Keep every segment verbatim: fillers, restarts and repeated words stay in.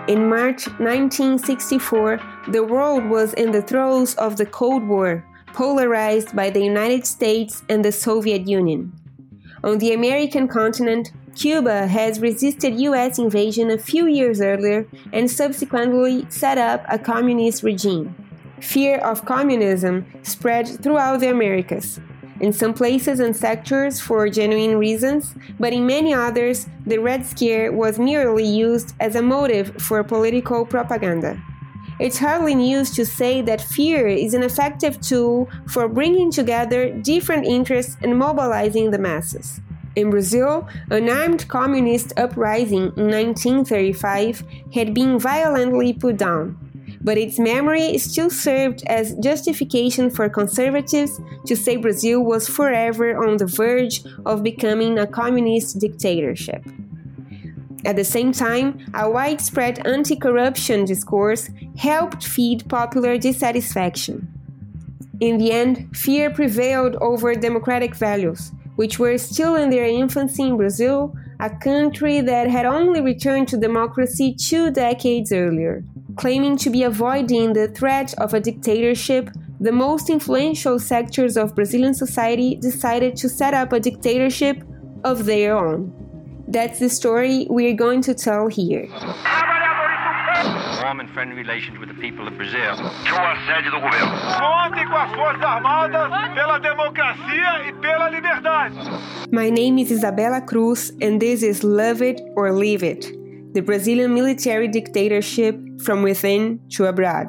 In March nineteen sixty-four, the world was in the throes of the Cold War, polarized by the United States and the Soviet Union. On the American continent, Cuba has resisted U S invasion a few years earlier and subsequently set up a communist regime. Fear of communism spread throughout the Americas, in some places and sectors for genuine reasons, but in many others, the Red Scare was merely used as a motive for political propaganda. It's hardly news to say that fear is an effective tool for bringing together different interests and mobilizing the masses. In Brazil, an armed communist uprising in nineteen thirty-five had been violently put down, but its memory still served as justification for conservatives to say Brazil was forever on the verge of becoming a communist dictatorship. At the same time, a widespread anti-corruption discourse helped feed popular dissatisfaction. In the end, fear prevailed over democratic values, which were still in their infancy in Brazil, a country that had only returned to democracy two decades earlier. Claiming to be avoiding the threat of a dictatorship, the most influential sectors of Brazilian society decided to set up a dictatorship of their own. That's the story we're going to tell here. Warm and friendly relations with the people of Brazil. Sua sede do governo. Contem com as Forças Armadas pela democracia e pela liberdade. My name is Isabella Cruz, and this is Love It or Leave It, the Brazilian military dictatorship from within to abroad.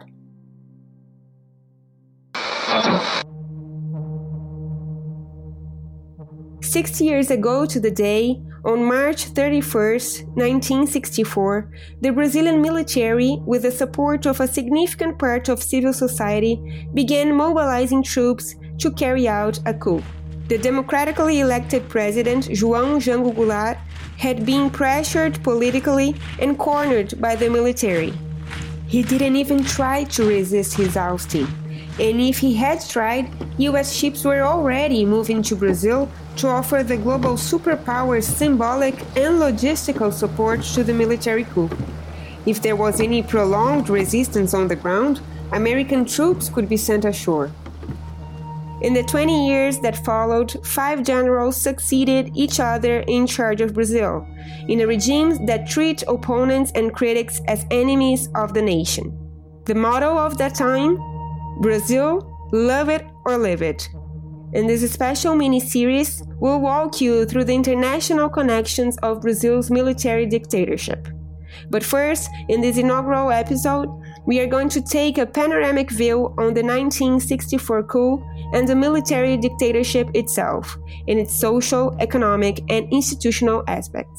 Sixty years ago to the day, on March thirty-first, nineteen sixty-four, the Brazilian military, with the support of a significant part of civil society, began mobilizing troops to carry out a coup. The democratically elected president, João Jango Goulart, had been pressured politically and cornered by the military. He didn't even try to resist his ousting, and if he had tried, U S ships were already moving to Brazil to offer the global superpower's symbolic and logistical support to the military coup. If there was any prolonged resistance on the ground, American troops could be sent ashore. In the twenty years that followed, five generals succeeded each other in charge of Brazil, in a regime that treat opponents and critics as enemies of the nation. The motto of that time? Brazil, love it or live it. In this special mini-series, we'll walk you through the international connections of Brazil's military dictatorship. But first, in this inaugural episode, we are going to take a panoramic view on the nineteen sixty-four coup and the military dictatorship itself, in its social, economic, and institutional aspects.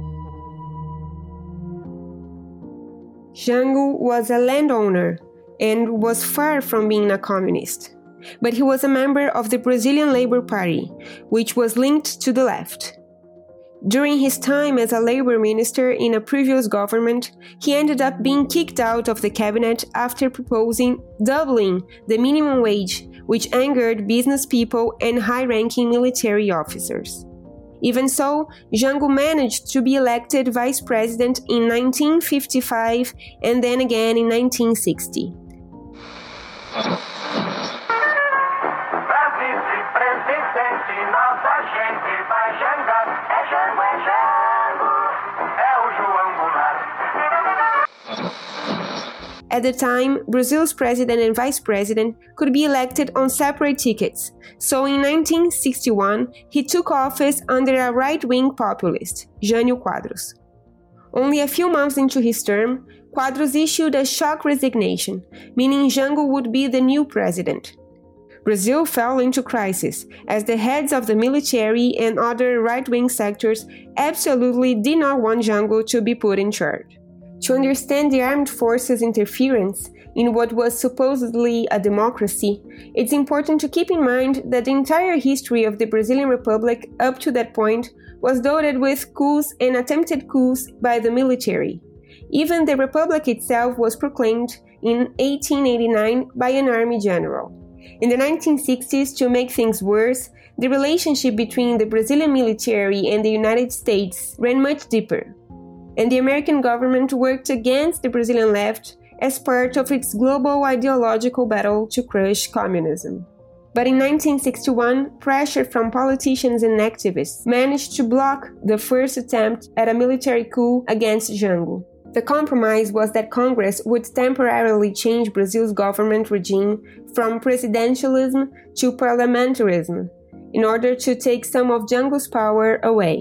Jango was a landowner and was far from being a communist. But he was a member of the Brazilian Labour Party, which was linked to the left. During his time as a labor minister in a previous government, he ended up being kicked out of the cabinet after proposing doubling the minimum wage, which angered business people and high-ranking military officers. Even so, Jango managed to be elected vice president in nineteen fifty-five and then again in nineteen sixty. At the time, Brazil's president and vice president could be elected on separate tickets, so in nineteen sixty-one, he took office under a right-wing populist, Jânio Quadros. Only a few months into his term, Quadros issued a shock resignation, meaning Jango would be the new president. Brazil fell into crisis, as the heads of the military and other right-wing sectors absolutely did not want Jango to be put in charge. To understand the armed forces' interference in what was supposedly a democracy, it's important to keep in mind that the entire history of the Brazilian Republic up to that point was dotted with coups and attempted coups by the military. Even the Republic itself was proclaimed in eighteen eighty-nine by an army general. In the nineteen sixties, to make things worse, the relationship between the Brazilian military and the United States ran much deeper. and the American government worked against the Brazilian left as part of its global ideological battle to crush communism. But in nineteen sixty-one, pressure from politicians and activists managed to block the first attempt at a military coup against Jango. The compromise was that Congress would temporarily change Brazil's government regime from presidentialism to parliamentarism in order to take some of Jango's power away.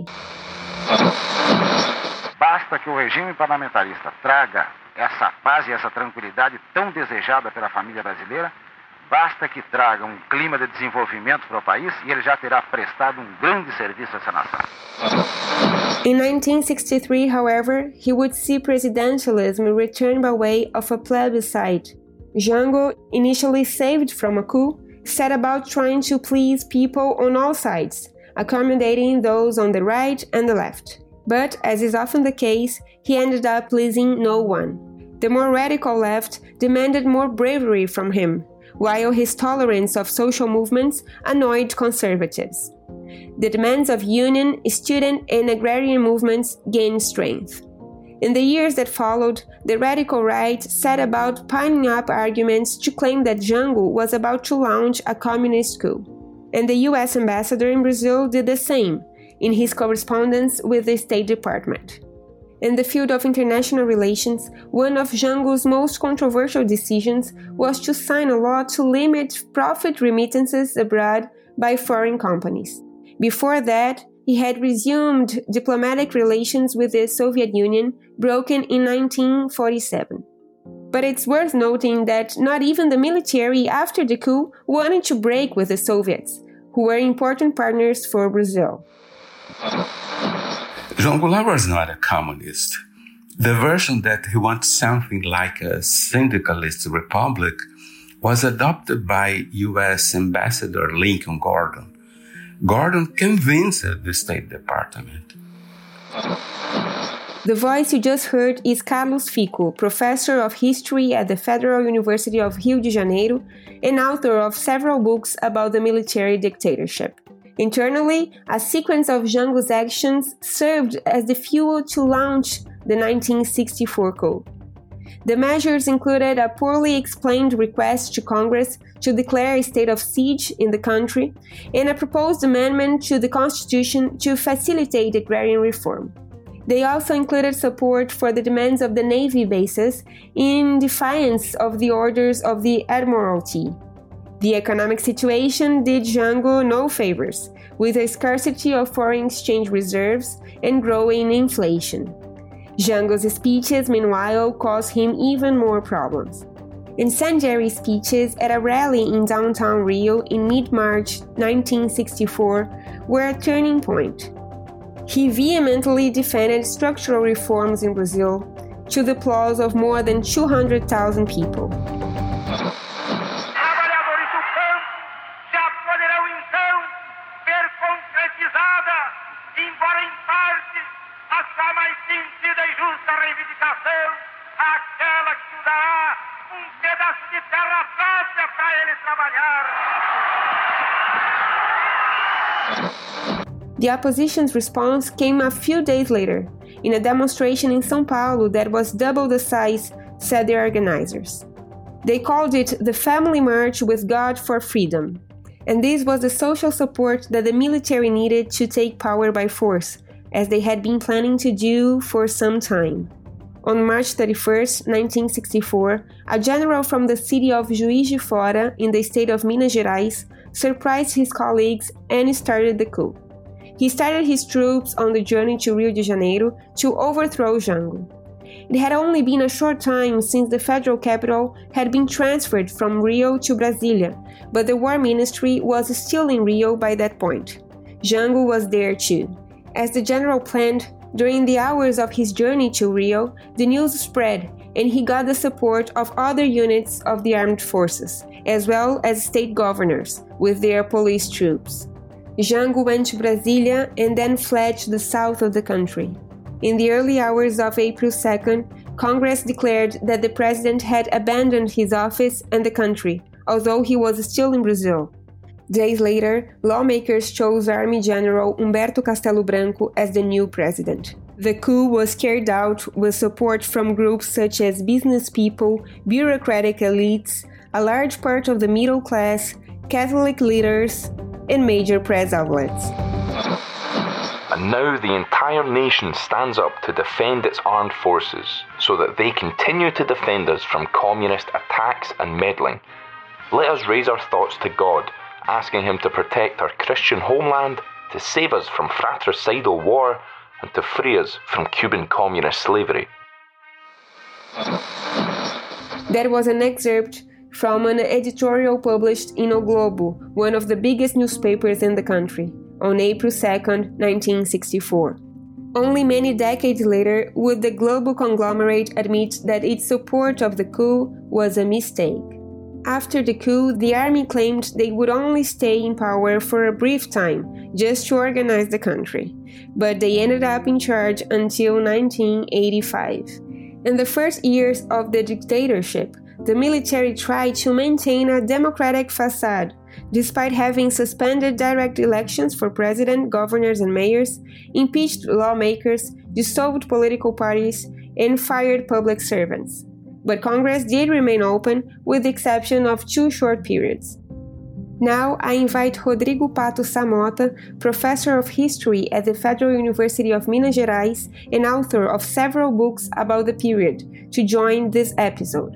Basta que o regime parlamentarista traga essa paz e essa tranquilidade tão desejada pela família brasileira, basta que traga um clima de desenvolvimento para o país e ele já terá prestado um grande serviço a essa nação. In nineteen sixty-three, however, he would see presidentialism return by way of a plebiscite. Jango, initially saved from a coup, set about trying to please people on all sides, accommodating those on the right and the left. But, as is often the case, he ended up pleasing no one. The more radical left demanded more bravery from him, while his tolerance of social movements annoyed conservatives. The demands of union, student, and agrarian movements gained strength. In the years that followed, the radical right set about piling up arguments to claim that Jango was about to launch a communist coup. And the U S ambassador in Brazil did the same in his correspondence with the State Department. In the field of international relations, one of Jango's most controversial decisions was to sign a law to limit profit remittances abroad by foreign companies. Before that, he had resumed diplomatic relations with the Soviet Union, broken in nineteen forty-seven. But it's worth noting that not even the military after the coup wanted to break with the Soviets, who were important partners for Brazil. João Goulart was not a communist. The version that he wants something like a syndicalist republic was adopted by U S Ambassador Lincoln Gordon. Gordon convinced the State Department. The voice you just heard is Carlos Fico, professor of history at the Federal University of Rio de Janeiro and author of several books about the military dictatorship. Internally, a sequence of Jango's actions served as the fuel to launch the nineteen sixty-four coup. The measures included a poorly explained request to Congress to declare a state of siege in the country and a proposed amendment to the Constitution to facilitate agrarian reform. They also included support for the demands of the Navy bases in defiance of the orders of the Admiralty. The economic situation did Jango no favors, with a scarcity of foreign exchange reserves and growing inflation. Jango's speeches, meanwhile, caused him even more problems. Incendiary speeches at a rally in downtown Rio in mid-March nineteen sixty-four were a turning point. He vehemently defended structural reforms in Brazil, to the applause of more than two hundred thousand people. The opposition's response came a few days later, in a demonstration in São Paulo that was double the size, said the organizers. They called it the Family March with God for Freedom, and this was the social support that the military needed to take power by force, as they had been planning to do for some time. On March thirty-first, nineteen sixty-four, a general from the city of Juiz de Fora in the state of Minas Gerais surprised his colleagues and started the coup. He started his troops on the journey to Rio de Janeiro to overthrow Jango. It had only been a short time since the federal capital had been transferred from Rio to Brasilia, but the War Ministry was still in Rio by that point. Jango was there too. As the general planned, during the hours of his journey to Rio, the news spread and he got the support of other units of the armed forces, as well as state governors with their police troops. Jango went to Brasilia and then fled to the south of the country. In the early hours of April second, Congress declared that the president had abandoned his office and the country, although he was still in Brazil. Days later, lawmakers chose Army General Humberto Castelo Branco as the new president. The coup was carried out with support from groups such as business people, bureaucratic elites, a large part of the middle class, Catholic leaders, and major press outlets. And now the entire nation stands up to defend its armed forces so that they continue to defend us from communist attacks and meddling. Let us raise our thoughts to God, asking Him to protect our Christian homeland, to save us from fratricidal war, and to free us from Cuban communist slavery. That was an excerpt from an editorial published in O Globo, one of the biggest newspapers in the country, on April second, nineteen sixty-four. Only many decades later would the global conglomerate admit that its support of the coup was a mistake. After the coup, the army claimed they would only stay in power for a brief time, just to organize the country. But they ended up in charge until nineteen eighty-five. In the first years of the dictatorship, the military tried to maintain a democratic facade, despite having suspended direct elections for president, governors, and mayors, impeached lawmakers, dissolved political parties, and fired public servants. But Congress did remain open, with the exception of two short periods. Now I invite Rodrigo Pato Samota, professor of history at the Federal University of Minas Gerais and author of several books about the period, to join this episode.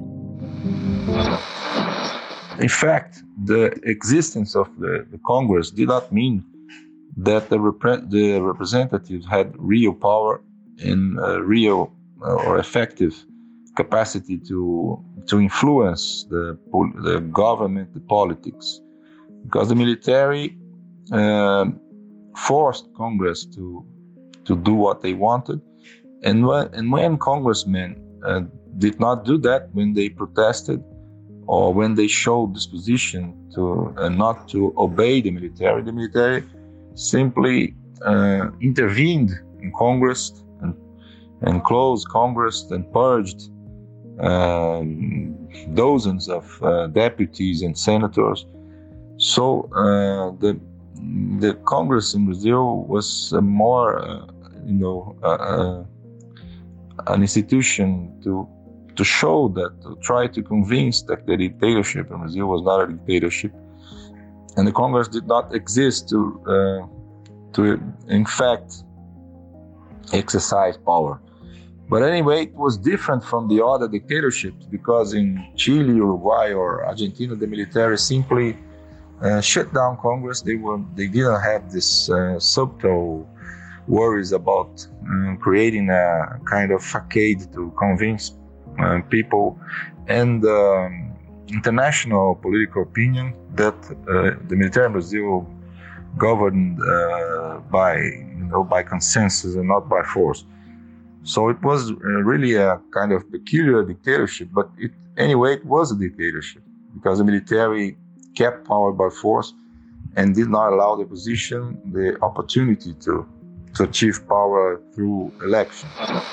In fact, the existence of the, the Congress did not mean that the, repre- the representatives had real power and uh, real uh, or effective capacity to to influence the the government, the politics, because the military uh, forced Congress to to do what they wanted, and when and when congressmen uh, did not do that, when they protested or when they showed disposition to uh, not to obey the military, the military simply uh, intervened in Congress and and closed Congress and purged Um, dozens of uh, deputies and senators. So uh, the the Congress in Brazil was uh, more, uh, you know, uh, uh, an institution to to show that, to try to convince that the dictatorship in Brazil was not a dictatorship, and the Congress did not exist to uh, to in fact exercise power. But anyway, it was different from the other dictatorships, because in Chile, Uruguay, or Argentina, the military simply uh, shut down Congress. They were they didn't have this uh, subtle worries about um, creating a kind of facade to convince uh, people and um, international political opinion that uh, the military in Brazil governed uh, by you know by consensus and not by force. So it was uh, really a kind of peculiar dictatorship, but it, anyway, it was a dictatorship because the military kept power by force and did not allow the opposition the opportunity to, to achieve power through election.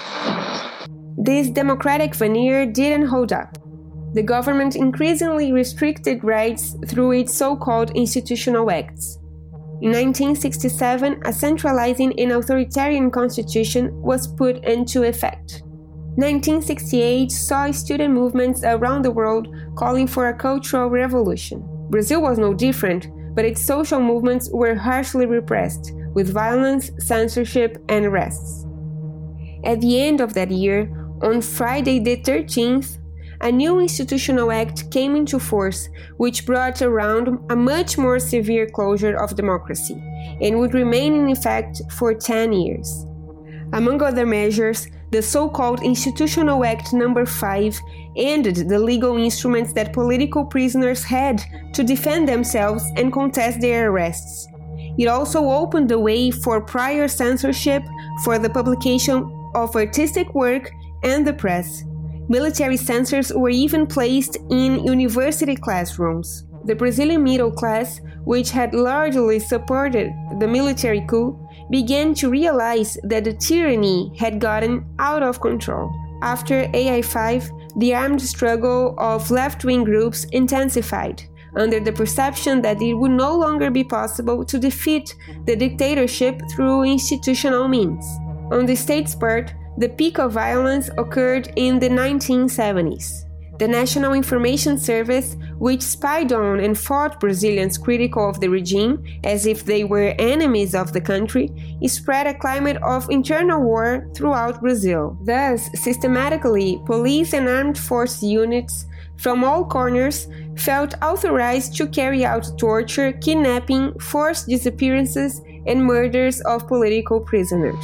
This democratic veneer didn't hold up. The government increasingly restricted rights through its so-called institutional acts. In nineteen sixty-seven, a centralizing and authoritarian constitution was put into effect. nineteen sixty-eight saw student movements around the world calling for a cultural revolution. Brazil was no different, but its social movements were harshly repressed, with violence, censorship, and arrests. At the end of that year, on Friday the thirteenth, a new institutional act came into force, which brought around a much more severe closure of democracy, and would remain in effect for ten years. Among other measures, the so-called Institutional Act number five ended the legal instruments that political prisoners had to defend themselves and contest their arrests. It also opened the way for prior censorship for the publication of artistic work and the press. Military censors were even placed in university classrooms. The Brazilian middle class, which had largely supported the military coup, began to realize that the tyranny had gotten out of control. After A I five, the armed struggle of left-wing groups intensified, under the perception that it would no longer be possible to defeat the dictatorship through institutional means. On the state's part, the peak of violence occurred in the nineteen seventies. The National Information Service, which spied on and fought Brazilians critical of the regime as if they were enemies of the country, spread a climate of internal war throughout Brazil. Thus, systematically, police and armed force units from all corners felt authorized to carry out torture, kidnapping, forced disappearances, and murders of political prisoners.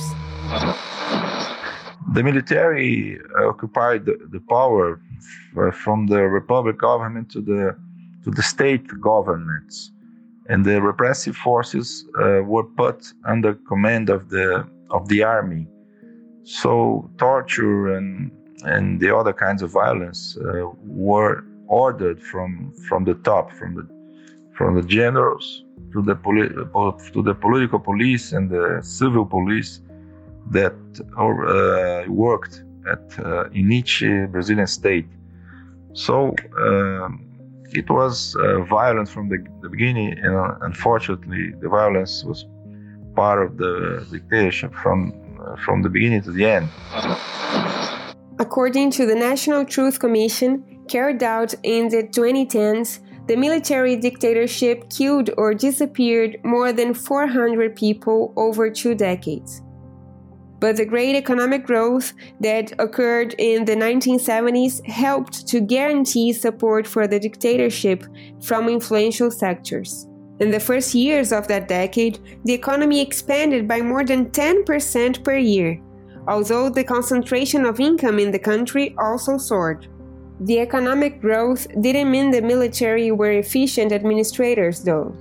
The military occupied the, the power from the republic government to the to the state governments, and the repressive forces uh, were put under command of the of the army. So torture and and the other kinds of violence uh, were ordered from from the top, from the from the generals to the poli- to the political police and the civil police that uh, worked at uh, in each uh, Brazilian state. So um, it was uh, violent from the, the beginning, and uh, unfortunately, the violence was part of the dictatorship from uh, from the beginning to the end. According to the National Truth Commission, carried out in the twenty tens, the military dictatorship killed or disappeared more than four hundred people over two decades. But the great economic growth that occurred in the nineteen seventies helped to guarantee support for the dictatorship from influential sectors. In the first years of that decade, the economy expanded by more than ten percent per year, although the concentration of income in the country also soared. The economic growth didn't mean the military were efficient administrators, though.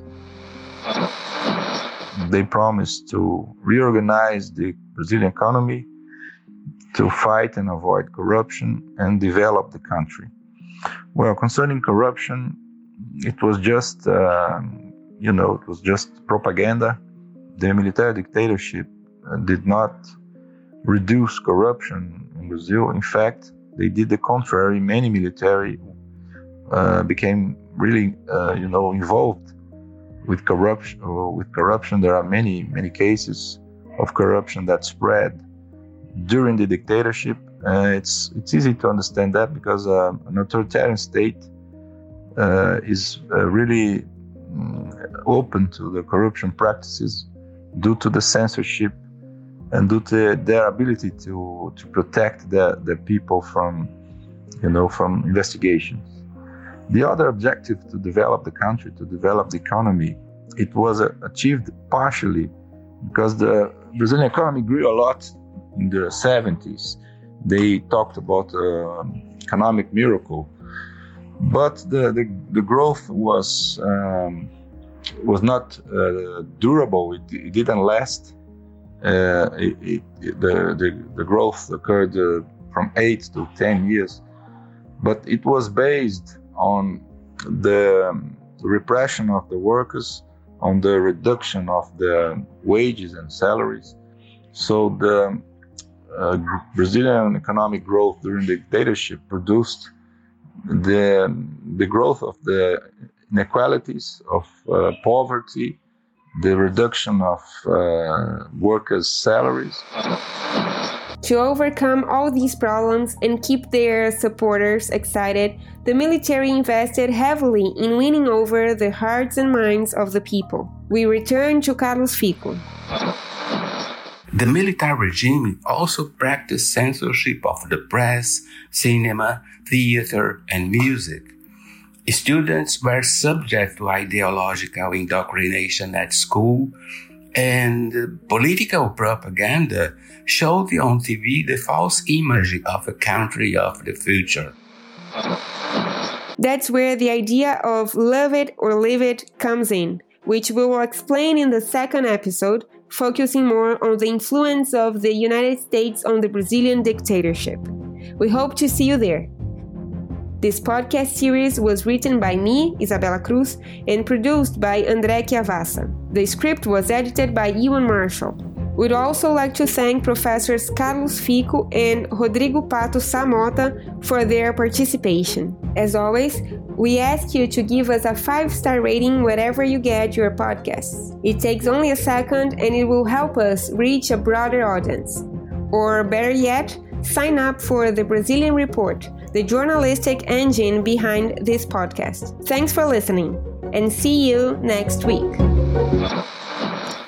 They promised to reorganize the Brazilian economy, to fight and avoid corruption and develop the country. Well, concerning corruption, it was just, uh, you know, it was just propaganda. The military dictatorship uh, did not reduce corruption in Brazil. In fact, they did the contrary. Many military uh, became really, uh, you know, involved with corruption. With corruption, there are many, many cases of corruption that spread during the dictatorship. Uh, it's it's easy to understand that because uh, an authoritarian state uh, is uh, really um, open to the corruption practices due to the censorship and due to their ability to to protect the, the people from, you know, from investigations. The other objective to develop the country, to develop the economy, it was uh, achieved partially because the Brazilian economy grew a lot in the seventies. They talked about uh, economic miracle, but the, the, the growth was um, was not uh, durable. It, it didn't last. Uh, it, it, the, the the growth occurred uh, from eight to ten years, but it was based on the um, repression of the workers, on the reduction of the wages and salaries. So the uh, Brazilian economic growth during the dictatorship produced the, the growth of the inequalities, of uh, poverty, the reduction of uh, workers' salaries. To overcome all these problems and keep their supporters excited, the military invested heavily in winning over the hearts and minds of the people. We return to Carlos Fico. The military regime also practiced censorship of the press, cinema, theater, and music. Students were subject to ideological indoctrination at school, and political propaganda showed on T V the false image of a country of the future. That's where the idea of love it or leave it comes in, which we will explain in the second episode, focusing more on the influence of the United States on the Brazilian dictatorship. We hope to see you there. This podcast series was written by me, Isabela Cruz, and produced by André Chiavassa. The script was edited by Ewan Marshall. We'd also like to thank Professors Carlos Fico and Rodrigo Pato Samota for their participation. As always, We ask you to give us a five-star rating wherever you get your podcasts. It takes only a second and it will help us reach a broader audience. Or better yet, sign up for the Brazilian Report, the journalistic engine behind this podcast. Thanks for listening, and see you next week.